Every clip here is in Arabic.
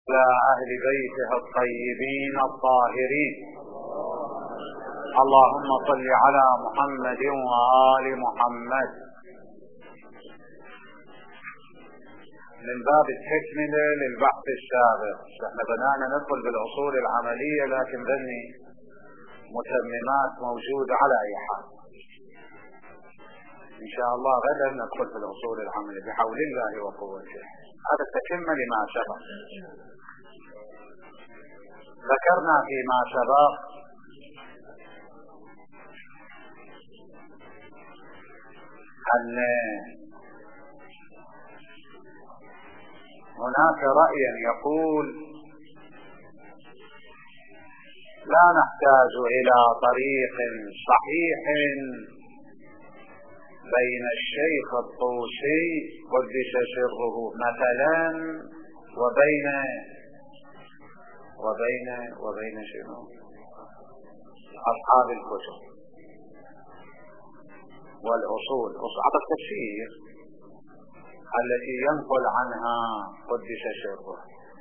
على أهل بيته الطيبين الطاهرين. اللهم صل على محمد وآل محمد. من باب التكملة للبحث السابق، احنا بدأنا ندخل بالأصول العملية، لكن ذني متممات موجودة على أي حال. إن شاء الله غدا ندخل في الأصول العملية بحول الله وقوته. هذا التكمل لما سبق. ذكرنا فيما سبق أن هناك رأيا يقول لا نحتاج إلى طريق صحيح بين الشيخ الطوسي قدس سره مثلا وبين شنو أصحاب الكتب والأصول، أصحاب التفسير التي ينقل عنها قدس سره،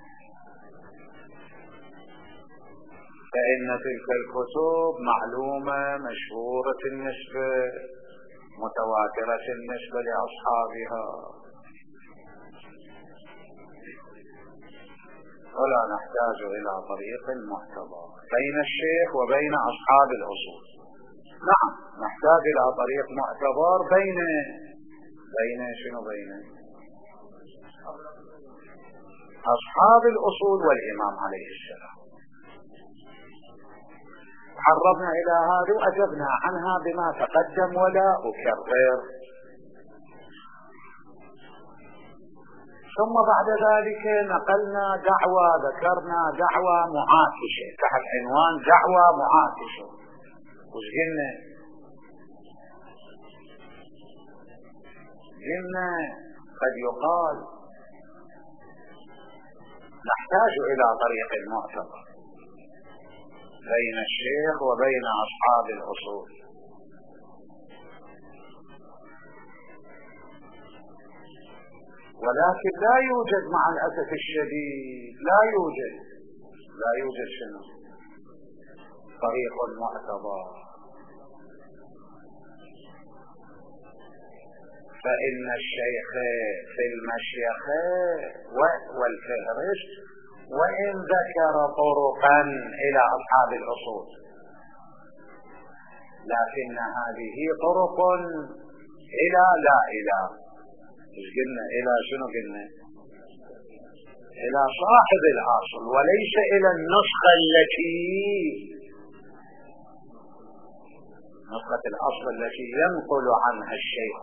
فإن تلك الكتب معلومة مشهورة النسبة متواترة النسبة لأصحابها، ولا نحتاج إلى طريق معتبر بين الشيخ وبين أصحاب الأصول. نعم نحتاج إلى طريق معتبر بين أصحاب الأصول والإمام عليه السلام. تعرضنا إلى هذا وأجبنا عنها بما تقدم ولا أكرر. ثم بعد ذلك نقلنا دعوة، ذكرنا دعوة معاكسة تحت عنوان دعوة معاكسة. وش قلنا قد يقال نحتاج إلى طريق معتبر بين الشيخ وبين أصحاب الأصول، ولكن لا يوجد مع الأسف الشديد لا يوجد شنو طريق معتبر. فإن الشيخ في المشيخة والفهرست وإن ذكر طرقا إلى أصحاب الأصول، لكن هذه طرق لا إلى قلنا إلى شنو قلنا إلى صاحب الأصل، وليس إلى النسخة نسخة الأصل التي ينقل عنها الشيخ.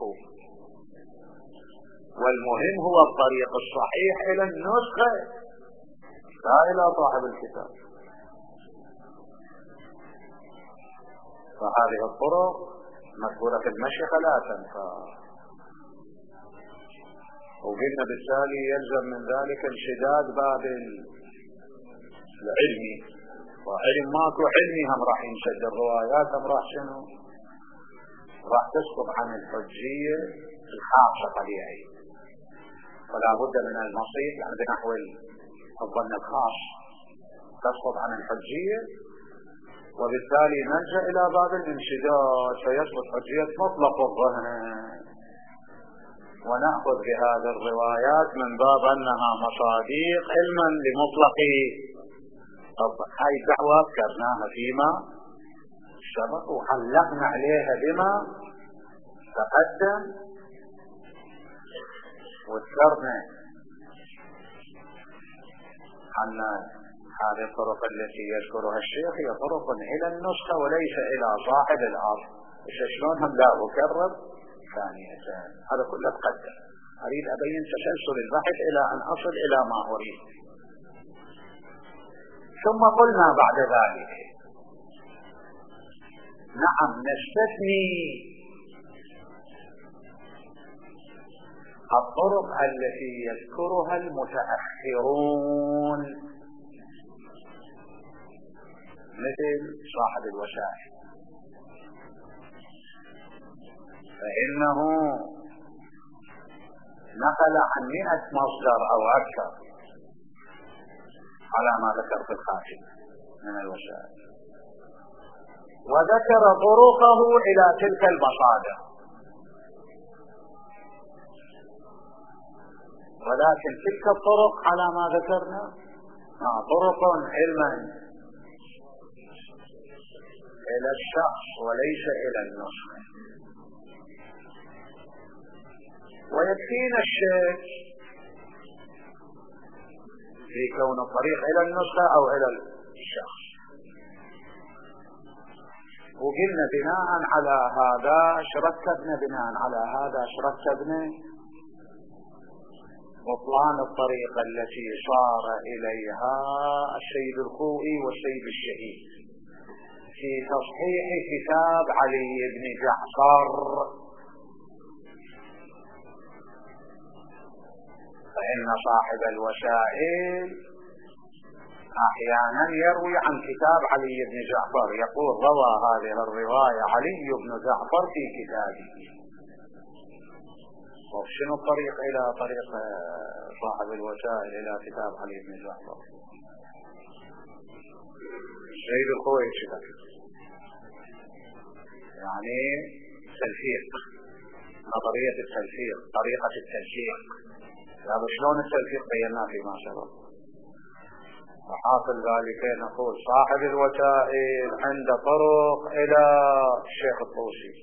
والمهم هو الطريق الصحيح إلى النسخة لا إلى صاحب الكتاب. فهذه الطرق مذكورة في المشيخة لا تنفع، وقلنا بالتالي يلزم من ذلك انشداد باب العلمي، وعلم ماكو علمي هم راح ينشد الروايات، هم راح شنو راح تسقط عن الحجية الخاصة طبيعي، ولا بد من المصير يعني بنحو الظن الخاص تسقط عن الحجية، وبالتالي نلجأ إلى باب الانشداد فيسقط حجية مطلق الظن، ونأخذ بهذه الروايات من باب أنها مصادق علما لمطلق الظن. هاي الدعوة ذكرناها فيما سبق وعلقنا عليها بما تقدم، وذكرنا أن هذه الطرق التي يذكرها الشيخ هي طرق إلى النسخة وليس إلى صاحب الأصل. شلونهم لا أكرر ثانية، هذا كله تقدم. أريد أبين تسلسل البحث إلى أن أصل إلى ما أريد. ثم قلنا بعد ذلك نعم نستثني الطرق التي يذكرها المتأخرون مثل صاحب الوسائل، فإنه نقل عن 100 مصدر أو أكثر على ما ذكر في الخاتمة من الوسائل، وذكر طرقه إلى تلك المصادر. ولكن تلك الطرق على ما ذكرنا طرق علما إلى الشخص وليس إلى النسخة. ويكفينا الشك في كون الطريق إلى النسخة أو إلى الشخص. وقلنا بناء على هذا رتبنا بطلان الطريقة التي صار إليها السيد الخوئي والسيد الشهيد في تصحيح كتاب علي بن جعفر. فإن صاحب الوسائل أحيانا يروي عن كتاب علي بن جعفر، يقول روى هذه الرواية علي بن جعفر في كتابه. وشنو الطريق إلى طريق صاحب الوسائل إلى كتاب علي بن جعفر؟ السيد الخوئي كذا يعني تلفيق، نظرية التلفيق، طريقة التلفيق. هذا شلون التلفيق بيناه فيما سبق. وحاصل ذلك نقول صاحب الوسائل عند طرق إلى الشيخ الطوسي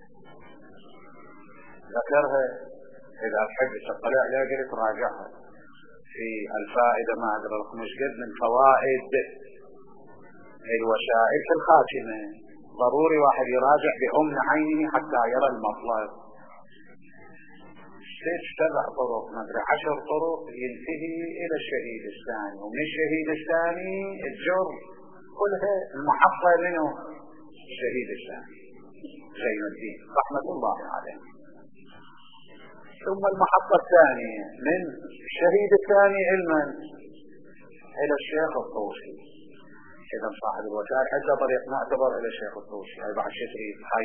ذكرها، إذا تحب تطلع عليها قلت راجعها في الفائدة، ما أدري لكم ايش قد من فوائد الوسائل في الخاتمة. ضروري واحد يراجع بأم عينه حتى يرى المطلب. 6-7 طرق ما أدري 10 طرق ينتهي إلى الشهيد الثاني، ومن الشهيد الثاني الجر كلها المحفظة منه الشهيد الثاني زين الدين رحمة الله عليه. ثم المحطة الثانية من الشهيد الثاني علما إلى الشيخ الطوسي. إذا صاحب الوسائل حتى طريق نعتبر إلى الشيخ الطوسي. هاي بعد شتريد، هاي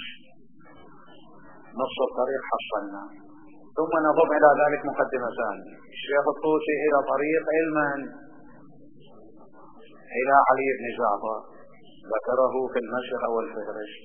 نص الطريق حصلنا. ثم نضم إلى ذلك مقدمة ثانية، الشيخ الطوسي إلى طريق علما إلى علي بن جعفر ذكره في النشر والفهرست.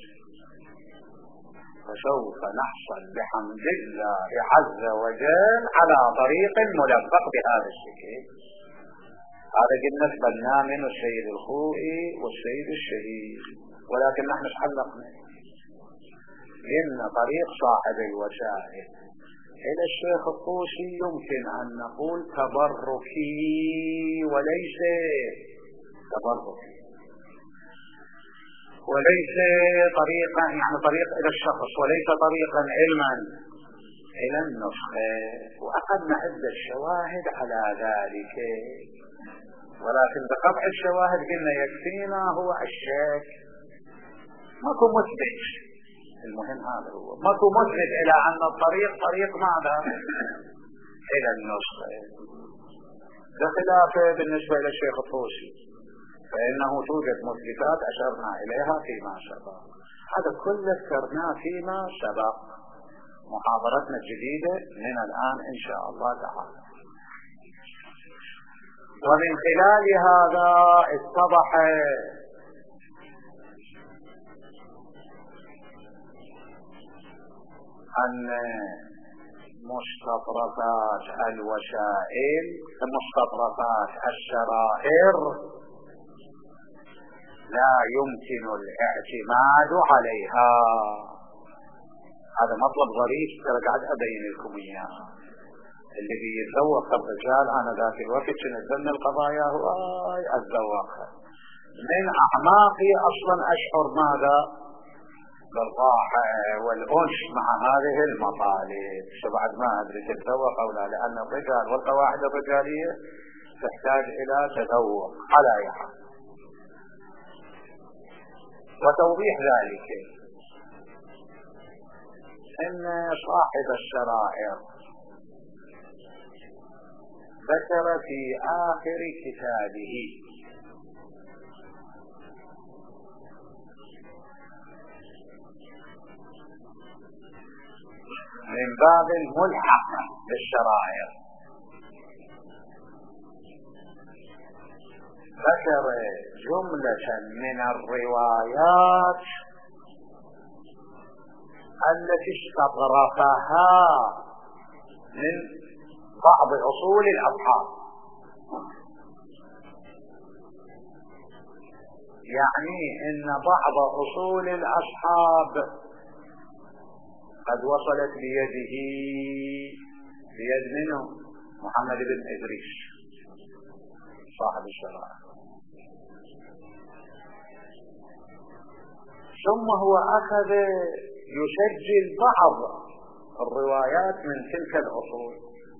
فسوف نحصل بحمد الله عز وجل على طريق ملفق بهذا الشكل. هذا قلنا اثبتناه من السيد الخوئي والسيد الشهيد. ولكن نحن حلقنا إن طريق صاحب الوسائل إلى الشيخ الطوسي يمكن أن نقول تبركي وليس تبركي، وليس طريقا يعني طريق إلى الشخص، وليس طريقا علما إلى النسخة. وأخذنا عدة شواهد على ذلك، ولكن بقطع الشواهد قلنا يكفينا هو الشك. ماكو مثبت، المهم هذا هو، ماكو مثبت إلى أن الطريق طريق ماذا؟ إلى النسخة. بخلافه بالنسبة إلى الشيخ الطوسي فإنه توجد مثبتات أشرنا إليها فيما سبق. هذا كله ذكرناه فيما سبق. محاضرتنا الجديدة من الآن إن شاء الله تعالى. ومن خلال هذا اتضح أن مستطرفات الوسائل مستطرفات الشرائر لا يمكن الاعتماد عليها. هذا مطلب ظريف ترى قاعد أبين لكم إياه. اللي بيتذوق الرجال أنا ذاك الوقت نزلنا القضايا هو أتذوق من أعماقي أصلا أشعر ماذا؟ بالراحة والأنس مع هذه المطالب. بعد ما أدري تتذوق أو لا، لأن الرجال والقواعد الرجالية تحتاج إلى تذوق على يحال. وتوضيح ذلك أن صاحب الشرائع ذكر في آخر كتابه من باب الملحق بالشرائع ذكر جملة من الروايات التي استطرفها من بعض أصول الأصحاب، يعني إن بعض أصول الأصحاب قد وصلت بيده، بيد منه محمد بن إدريس صاحب الشرائع، ثم هو أخذ يسجل بعض الروايات من تلك الأصول،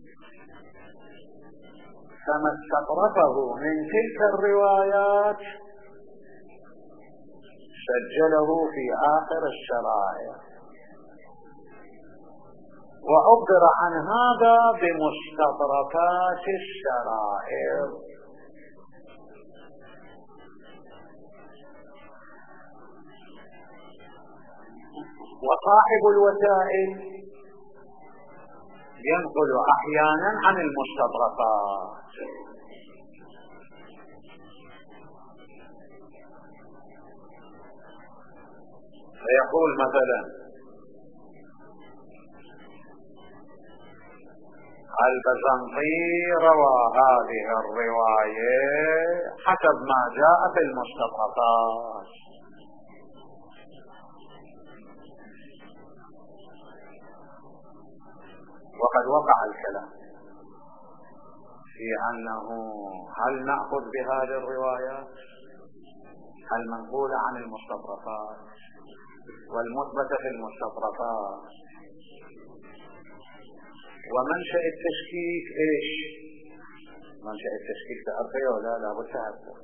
فما استطرفه من تلك الروايات سجله في آخر الشرائع، وعبر عن هذا بمستطرفات الشرائع. وصاحب الوسائل ينقل أحيانا عن المستطرفات، فيقول مثلا البزنطي روى هذه الرواية حسب ما جاء في المستطرفات، وقد وقع الكلام في أنه هل نأخذ بهذه الروايات المنقولة عن المستطرفات والمثبتة في المستطرفات، ومنشأ التشكيك ايش؟ منشأ التشكيك تعرفه ولا لا بتعرفه؟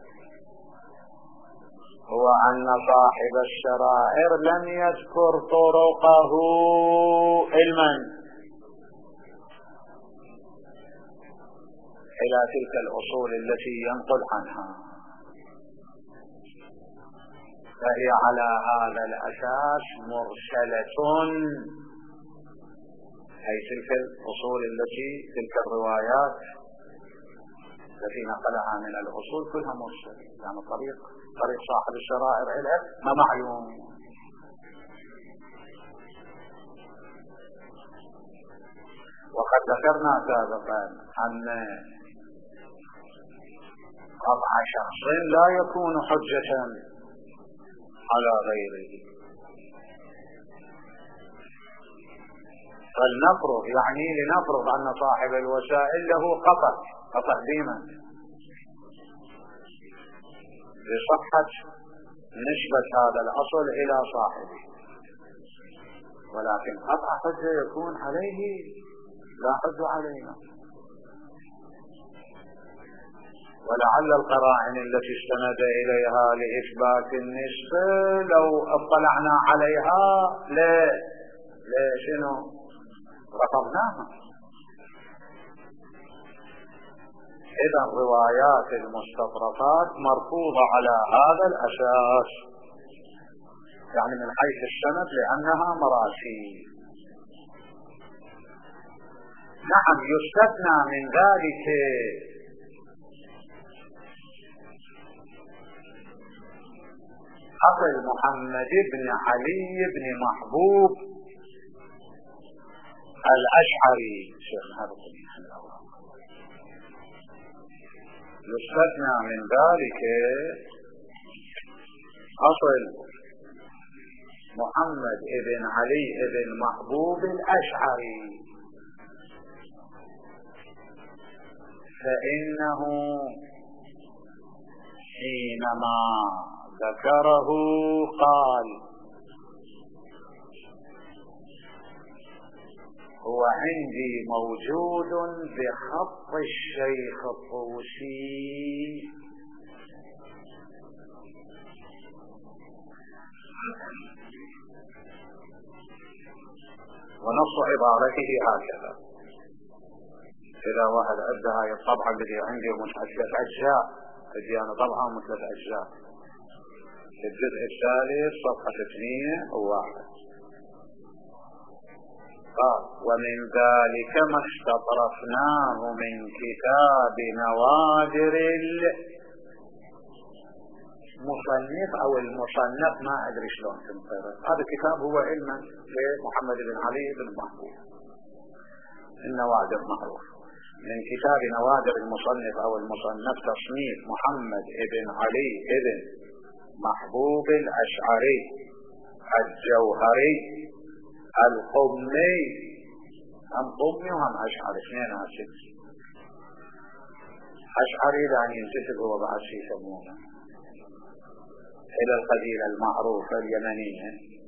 هو أن صاحب الشرائع لم يذكر طرقه علما إلى تلك الأصول التي ينقل عنها، فهي على هذا الأساس مرسلة، أي تلك الأصول التي تلك الروايات التي نقلها من الأصول كلها مرسلة، يعني طريق صاحب الشرائع إلى ما معلوم. وقد ذكرنا سابقا أن قطع شخص لا يكون حجة على غيره، فلنفرض يعني لنفرض أن صاحب الوسائل له قطع ديما بصحة نسبة هذا الأصل إلى صاحبه، ولكن قطع حجة يكون عليه لا حج علينا، ولعل القرائن التي استند إليها لإثبات النسبة لو اطلعنا عليها شنو رفضناها. إذا روايات المستطرفات مرفوضة على هذا الأساس، يعني من حيث السند لأنها مراسيل. نعم يستثنى من ذلك أصل محمد بن علي بن محبوب الأشعري يستثنى من ذلك أصل محمد بن علي بن محبوب الأشعري، فإنه حينما ذكره قال هو عندي موجود بخط الشيخ الطوسي، ونص عبارته هكذا: إذا واحد أدى هاي الطبعة التي عندي مش 3 أجزاء، بدي أنا طبعة من 3 أجزاء، الجزء الثالث صفحة 201. قال: ومن ذلك ما استطرفناه من كتاب نوادر مصنف أو المصنف ما أدري شلون تنطره. هذا الكتاب هو علما لمحمد بن علي بن محبوب، النوادر معروف. من كتاب نوادر المصنف أو المصنف تصنيف محمد بن علي بن محبوب الأشعري الجوهري القمي، هم قمي وهم أشعري، اثنين عشر. أشعري يعني ينتسب هو بعد شيء يسمونه إلى القبيلة المعروفة اليمنية،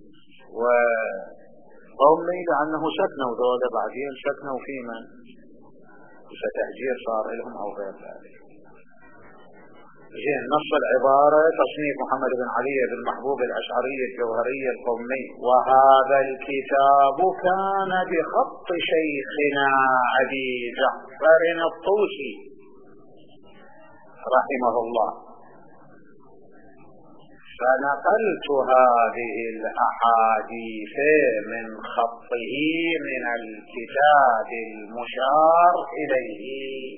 وقومي لأنه سكنوا دولة بعدين سكنوا في من ستهجير صار لهم أو غير ذلك. زين، نص العبارة تصنيف محمد بن علي بن محبوب الأشعري الجوهري القومي. وهذا الكتاب كان بخط شيخنا أبي جعفر الطوسي رحمه الله، فنقلت هذه الأحاديث من خطه من الكتاب المشار إليه.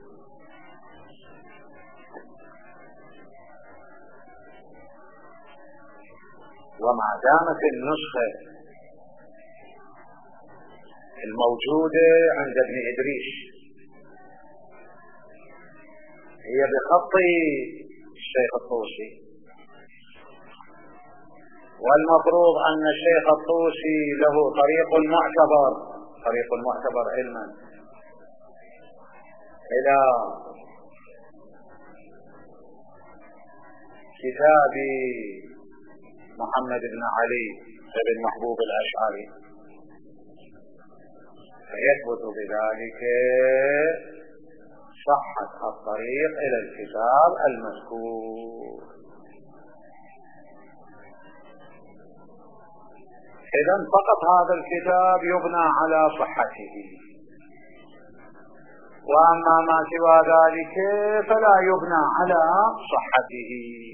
وما دامت النسخة الموجودة عند ابن إدريس هي بخط الشيخ الطوسي، والمفروض أن الشيخ الطوسي له طريق معتبر علما إلى كتاب محمد بن علي بن محبوب الأشعري، فيثبت بذلك صحة الطريق إلى الكتاب المذكور. إذن فقط هذا الكتاب يبنى على صحته، وأما ما سوى ذلك فلا يبنى على صحته.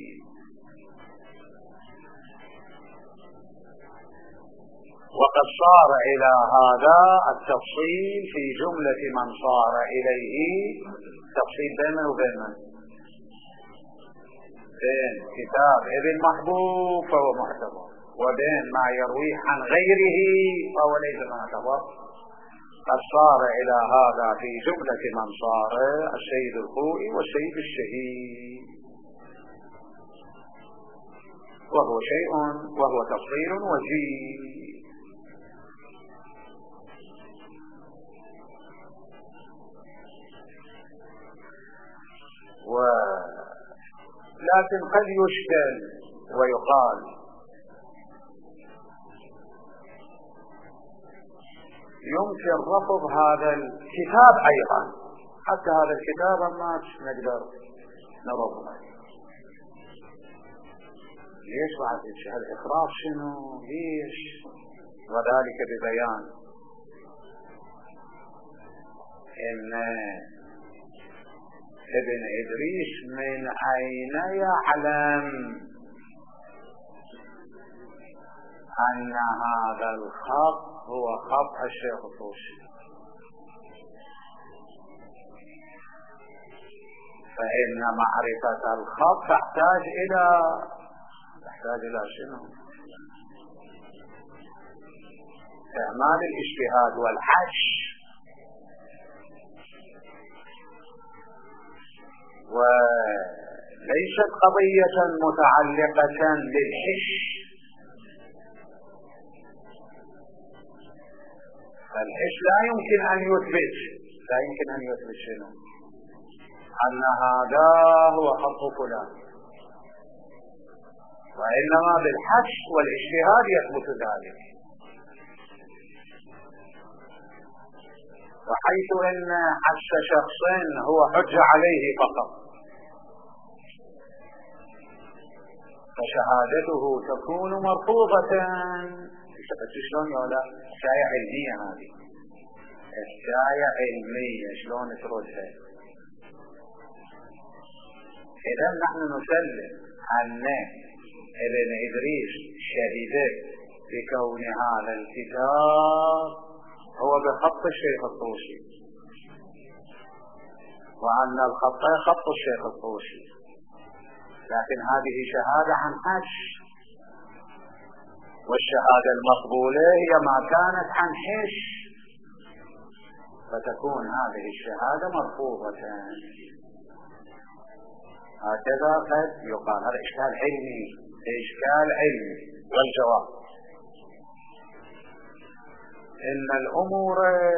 وقد صار إلى هذا التفصيل في جملة من صار إليه تفصيل بينه وبين بين كتاب ابن محبوب فهو معتبر، وبين ما يرويه عن غيره فهو ليس معتبر. قد صار إلى هذا في جملة من صار السيد الخوئي والسيد الشهيد، وهو تفصيل وجيه. لكن قد يشكل ويقال يمكن رفض هذا الكتاب أيضا، حتى هذا الكتاب ما نقدر نرفضه. ليش بعد الإخراج شنو؟ ليش؟ وذلك ببيان إن ابن إدريس من أين يعلم أن هذا الخط هو خط الشيخ الطوسي؟ فإن معرفة الخط تحتاج إلى شنو؟ إعمال الاجتهاد والحش، وليست قضية متعلقة بالحش. فالحش لا يمكن أن يثبت شنو؟ أن هذا هو خط فلان، وإنما بالحش والاجتهاد يثبت ذلك. وحيث أن حش شخص هو حجة عليه فقط، فشهادته تكون مرفوضة. شلون يقول شاية علمية؟ هذه الشاية علمية شلون تردها؟ إذا نحن نسلم أن ابن إدريس شهد بكون هذا الكتاب هو بخط الشيخ الطوسي، وأن الخط خط الشيخ الطوسي، لكن هذه شهادة عن حج، والشهادة المقبولة هي ما كانت عن حج، فتكون هذه الشهادة مرفوضة. هكذا قد يقال. هذا إشكال علمي، إشكال علمي. والجواب إن الأمور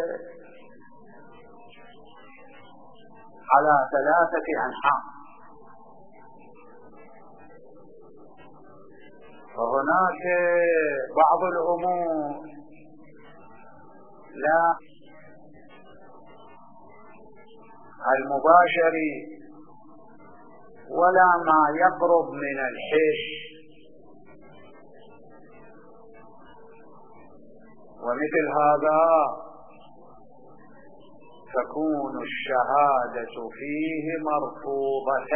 على 3 أنحاء، وهناك بعض الأمور لا المباشر ولا ما يقرب من الحش، ومثل هذا تكون الشهادة فيه مرفوضة،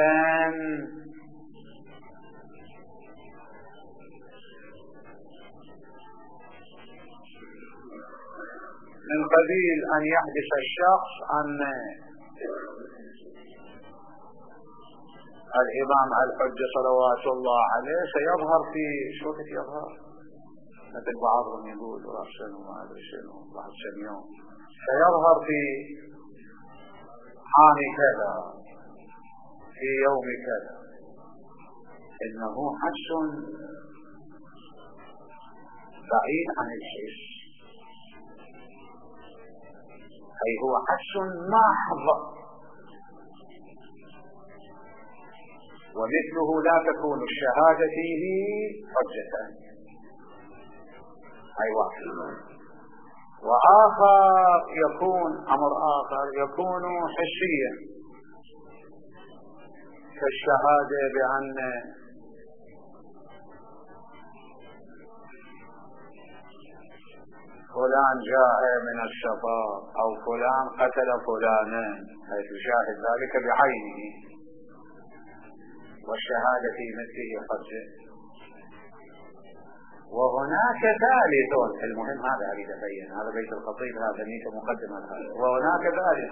من قبيل أن يحدث الشخص أن الإمام الحجة صلوات الله عليه سيظهر في شو وقت يظهر، مثل بعضهم يقول رأسا وما أدري شنو بعد كم يوم سيظهر في عام كذا في يوم كذا، إنه حج بعيد عن الحس، أي هو حج محض، ومثله لا تكون الشهادة فيه حجة. أي واحد. وآخر يكون أمر آخر يكون حسيا، كالشهادة بأن فلان جاء من السفر أو فلان قتل فلانا، حيث يشاهد ذلك بعينه، والشهادة في مثله حجة. وهناك ثالث، المهم هذا أريد أبين، هذا بيت الخطيب، هذا نيت مقدمة هذا. وهناك ثالث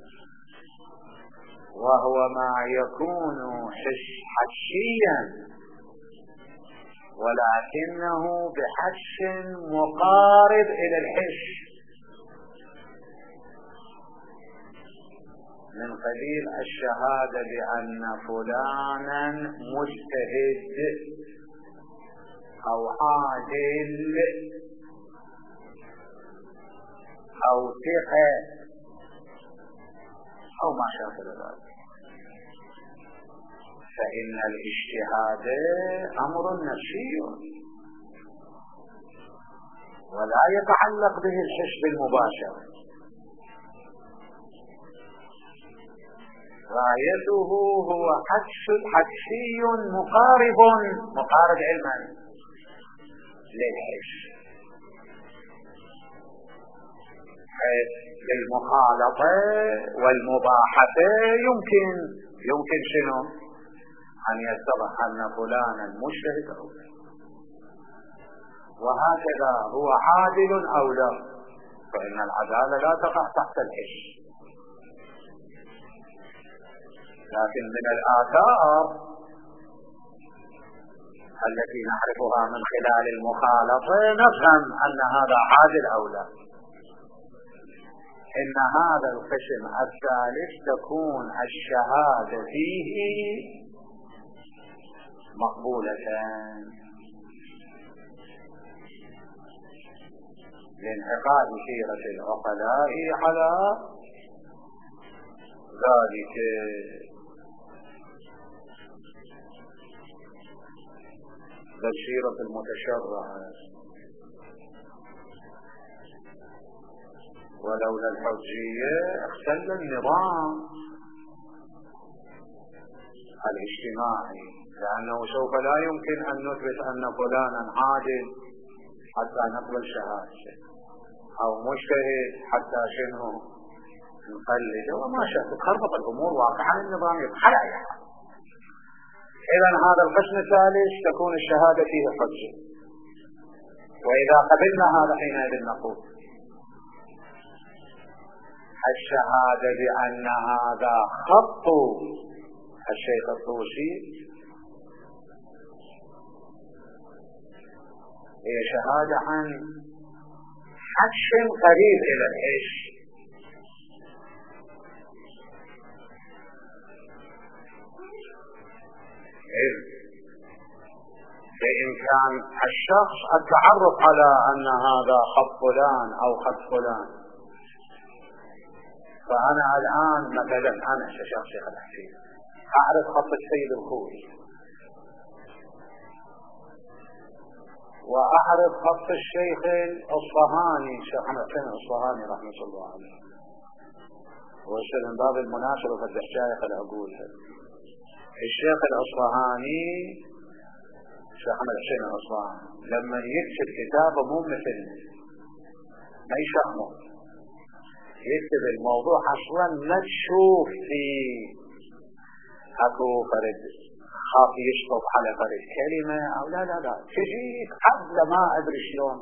وهو ما يكون حشيا ولكنه بحش مقارب إلى الحش، من قبيل الشهادة بأن فلانا مجتهد أو عادل أو ثقة أو ما شابه ذلك، فإن الاجتهاد أمر نفسي ولا يتعلق به الحس بالمباشرة، غايته هو حدسي مقارب علما للحس، حيث بالمخالطة والمباحثة يمكن شنو أن يتضح أن فلانا مجتهد أو لا، وهكذا هو عادل أو لا، فإن العدالة لا تقع تحت الحس. لكن من الآثار التي نعرفها من خلال المخالطة نفهم أن هذا عادل أو لا. إن هذا القسم الثالث تكون الشهادة فيه مقبولة لانعقاد سيرة العقلاء على ذلك. بل سيرة المتشرع ولولا الحجية اختل النظام الاجتماعي، لأنه سوف لا يمكن أن نثبت أن فلانا عادل حتى نقبل شهادته، أو مجتهد حتى شنو نقلد وما شاء، تخربط الأمور واقعا النظام يبحر عليها. إذن هذا القسم الثالث تكون الشهادة فيه حجة، وإذا قبلنا هذا حينئذ نقول الشهادة بأن هذا خط الشيخ الطوسي هي شهادة عن حش قريب إلى الحش. بإمكان الشخص التعرف على أن هذا خط فلان أو خط فلان. فأنا الآن مثلا أنا كشخص شيخ الحسين أعرف خط السيد الخوي وأعرف خط الشيخ الأصفهاني الشيخ محمد حسين الأصفهاني رحمة الله عليه، ويصير من باب المناسبة في الدحجاية خل أقولها. الشيخ الأصفهاني الشيخ محمد حسين الأصفهاني لما يكتب كتابه مو مثل ما يشخمه، يكتب الموضوع أصلا ما تشوف فيه أكو فرد خاف يشطب على فرد كلمة أو لا لا لا، تجيك قبل ما أدري شلون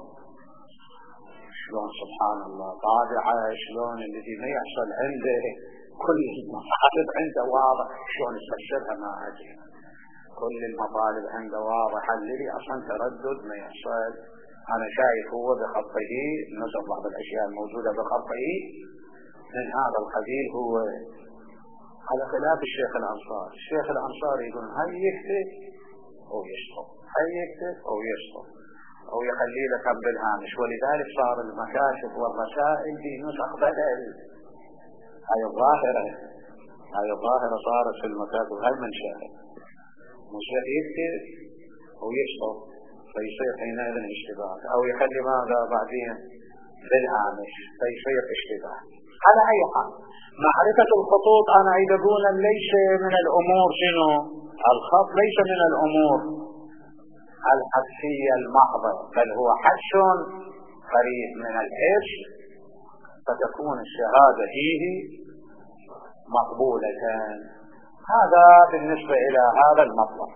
سبحان الله طابعة شلون الذي ما يحصل عنده كل المطالب عنده واضح، شلون يفسرها ما أدري، كل المطالب عنده واضحة، الذي أصلا تردد ما يحصل. أنا شايف هو بخطه نصف بعض الأشياء الموجودة بخطه من هذا القبيل، هو على خلاف الشيخ الأنصاري. الشيخ الأنصاري يقول هاي يكتب أو يشطب، هاي يكتب أو يشطب أو يخلي لك بالهامش، ولذلك صار المكاشف والرسائل في نسخ بدل. هاي الظاهرة صارت في المكاتب، هاي من شاهد مشيخ يكتب أو يشطب فيصير حينئذ اشتباه، أو يخلي ماذا بعدين بالهامش فيصير اشتباه. على أي حال معرفة الخطوط أنا أيضا ليس من الأمور شنو الخط ليس من الأمور الحدسية المحضة، بل هو حدس قريب من الحس، فتكون الشهادة فيه مقبولة. هذا بالنسبة إلى هذا المطلب.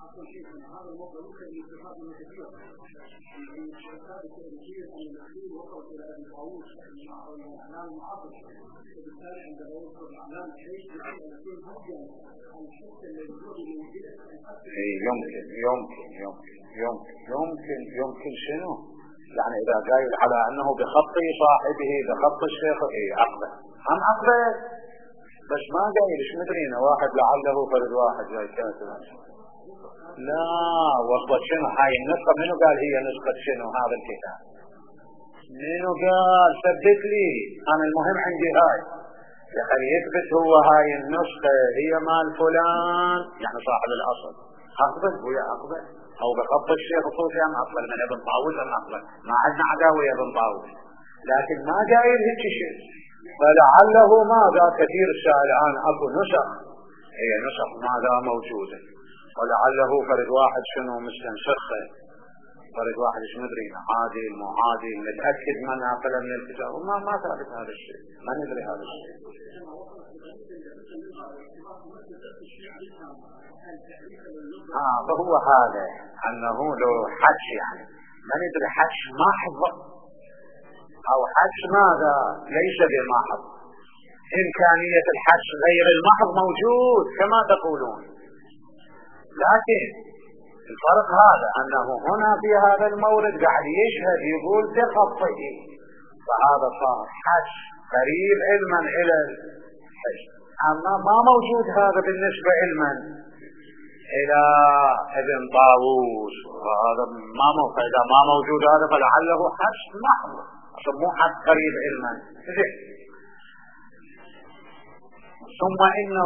يمكن شنو يعني إذا قايل على أنه بخط صاحبه بخط الشيخ أقبل هم أقبل، بس ما قايل ايش مدرينا واحد لعله فرد واحد جاي كاتب. لا وصلت شنو هاي النسخة؟ منو قال هي نسخة شنو هذا الكتاب؟ منو قال؟ ثبت لي أنا المهم عندي هاي يخلي يثبت هو هاي النسخة هي مال فلان يعني صاحب الأصل أقبل ويا أقبل، أو بخط الشيخ الصوفي أم أقبل من ابن طاووس أم أقبل، ما عندنا عداوة يا ابن طاووس، لكن ما قايل هيك شيء. فلعله ماذا كثير السائل الآن أكو نسخ هي نسخ ماذا موجودة، ولعله فرد واحد شنو مستنسخه، فرد واحد ايش مدري عادل مو عادل نتأكد من ناقل من الكتاب، ما ثابت هذا الشيء، ما ندري هذا الشيء. فهو هذا أنه لو حش يعني ما ندري حش محض أو حش ماذا ليس بمحض، إمكانية الحش غير المحض موجود كما تقولون، لكن الفرق هذا أنه هنا في هذا المورد قاعد يشهد يقول بخطه، فهذا صار حش قريب علما إلى الحش، أما ما موجود هذا بالنسبة علما إلى ابن طاووس، وهذا إذا ما موجود هذا فلعله حش محض مو حش قريب علما. ثم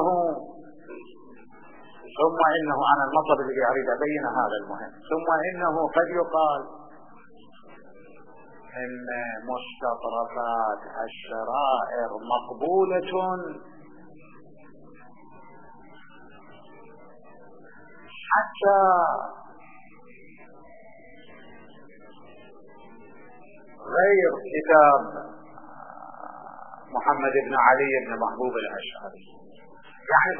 إنه أنا المطلب اللي أريد أبين هذا المهم، ثم إنه قد يقال إن مستطرفات الشرائع مقبولة حتى غير كتاب محمد بن علي بن محبوب الأشعري، يعني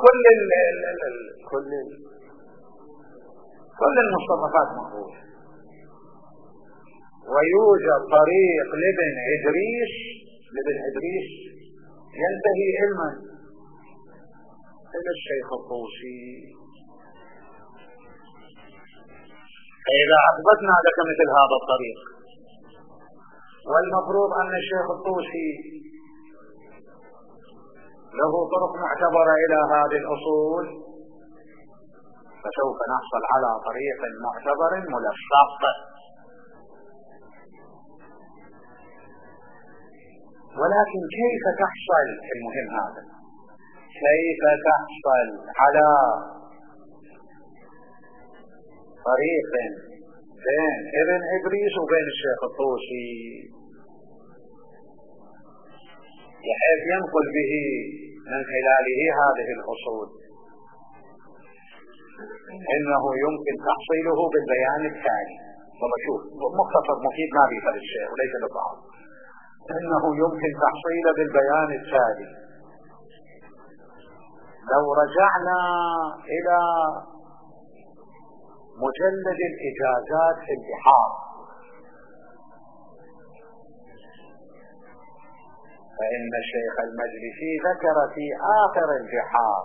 كل المصطلحات مقبولة، ويوجد طريق لابن إدريس ينتهي علما إلى الشيخ الطوسي، فإذا أثبتنا لك مثل هذا الطريق، والمفروض أن الشيخ الطوسي له طرق معتبرة إلى هذه الأصول، فسوف نحصل على طريق معتبر ملفق. ولكن كيف تحصل، المهم هذا، كيف تحصل على طريق بين ابن إدريس وبين الشيخ الطوسي بحيث ينقل به من خلاله هذه الأصول؟ إنه يمكن تحصيله بالبيان التالي. والله شوف مختصر مفيد ما بيفعل الشيء وليس بالبعض. إنه يمكن تحصيله بالبيان التالي. لو رجعنا إلى مجلد الإجازات في البحار، فإن الشيخ المجلسي ذكر في آخر البحار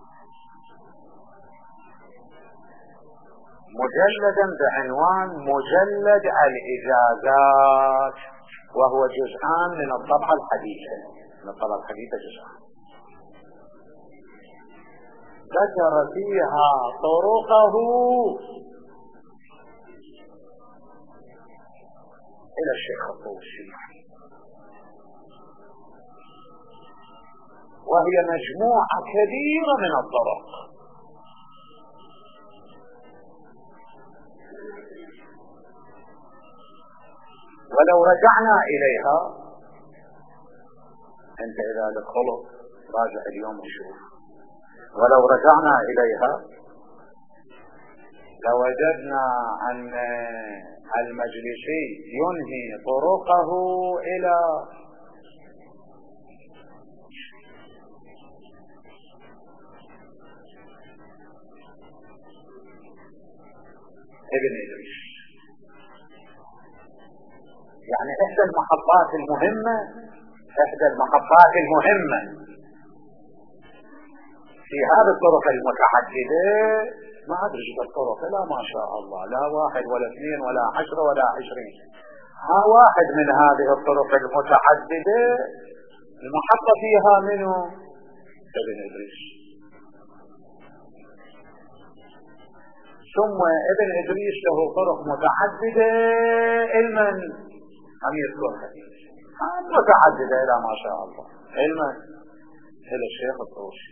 مجلدا بعنوان مجلد الإجازات، وهو جزءان من الطبعة الحديثة، من الطبعة الحديثة جزءان، ذكر فيها طرقه إلى الشيخ الطوسي، وهي مجموعة كبيرة من الطرق. ولو رجعنا إليها، أنت إذا لك خلق راجع اليوم وشوف، ولو رجعنا إليها لوجدنا أن المجلسي ينهي طرقه إلى ابن إدريس، يعني إحدى المحطات المهمة في هذه الطرق المتعددة. ما أدري بالطرق، لا ما شاء الله، لا 1 ولا 2 ولا 10 ولا 20، ها واحد من هذه الطرق المتعددة المحطة فيها منه ابن إدريس. ثم ابن إدريس له طرق متعددة علما أم يذكرها متعددة إلى ما شاء الله، علما إلى الشيخ الطوسي.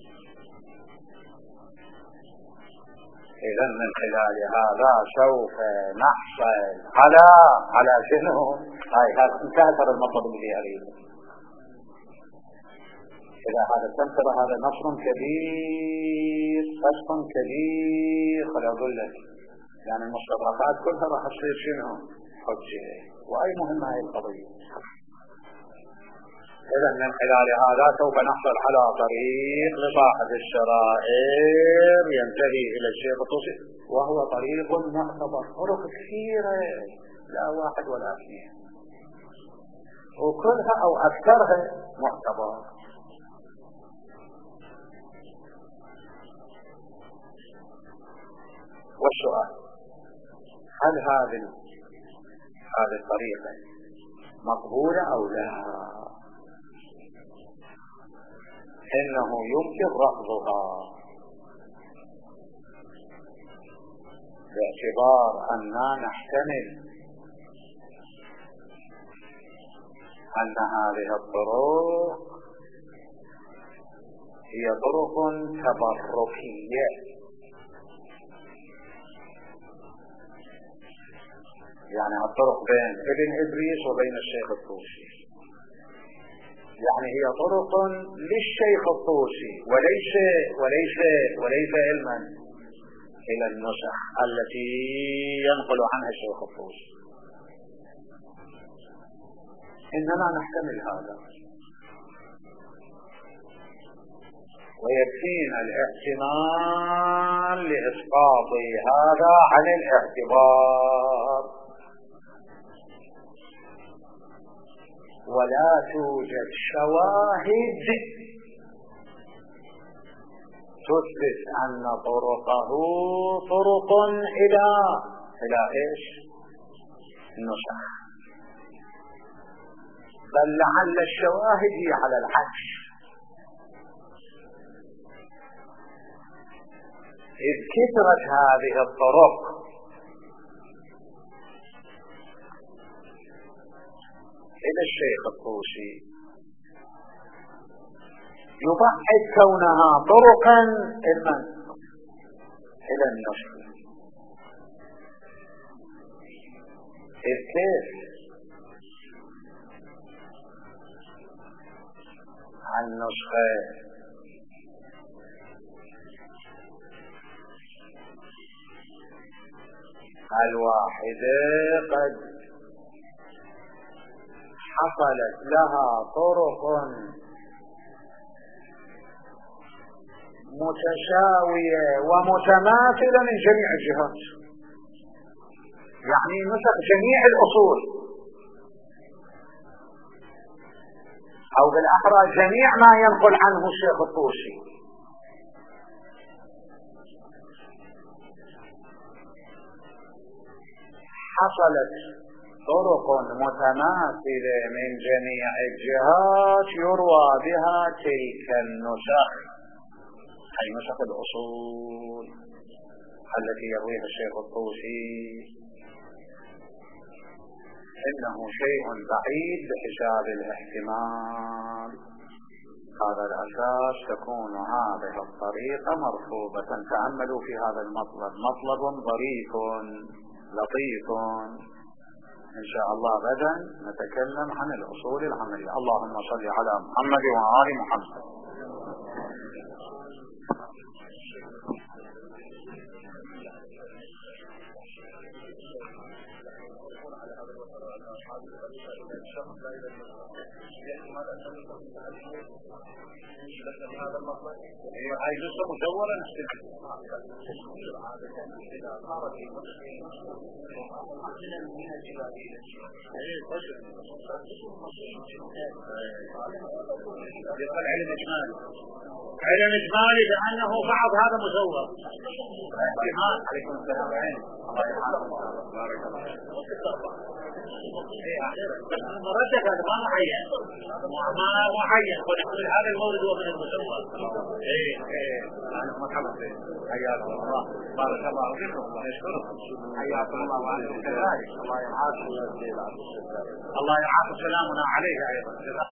إذن من خلال هذا سوف نحصل على شنو؟ هذا انتهى المطلب اللي أريده. إذا هذا تنتظر هذا نصر كبير، قسط كبير. خل أقول لك يعني المستطرقات كلها راح تصير شنو؟ حجة. وأي مهمة هذه القضية. إذا من خلال هذا سوف نحصل على طريق لصاحب الشرائر ينتهي إلى الشيخ الطوسي، وهو طريق معتبر. طرق كثيرة، لا 1 ولا 2، وكلها أو أكثرها معتبر. والسؤال: هل هذه الطريقة مقبولة أو لا؟ إنه يمكن رفضها باعتبار أننا نحتمل أن هذه الطرق هي طرق تبركية، يعني الطرق بين ابن إدريس وبين الشيخ الطوسي، يعني هي طرق للشيخ الطوسي وليس علما إلى النسخ التي ينقل عنها الشيخ الطوسي. إننا نحتمل هذا، ويكفينا الاحتمال لإسقاط هذا عن الاعتبار، ولا توجد شواهد تثبت أن طرقه طرق إلى إلى إيش؟ النسخ. بل لعل الشواهد هي على العكس، إذ كثرت هذه الطرق إلى الشيخ الطوسي يبعد كونها طرقا إلى النسخ. إذ كيف النسخة الواحدة قد حصلت لها طرق متساوية ومتماثلة من جميع الجهات، يعني نسخ جميع الأصول، أو بالأحرى جميع ما ينقل عنه الشيخ الطوسي. حصلت طرق متماثلة من جميع الجهات يروى بها تلك النسخ، أي نسخ الأصول التي يرويها الشيخ الطوسي. إنه شيء بعيد بحساب الاحتمال. هذا الأساس تكون هذه الطريقة مرفوضة. تأملوا في هذا المطلب، مطلب ظريف لطيف. إن شاء الله غدا نتكلم عن الأصول العملية. اللهم صل على محمد وآل محمد. هذا المطلب هاي جزء مدورة علم إجمالي بأنه بعض هذا مزور. عليكم السلام. الله يرحمه. بارك الله. مرتب هذا ما معين، ما معين. ونقول هذا المولد هو من المزور. مرحبا بك. حياكم الله. بارك الله فيكم. نشكركم. حياكم الله وأنتم كذلك. الله يرعاكم. الله يرعاكم. سلامنا عليه أيضا.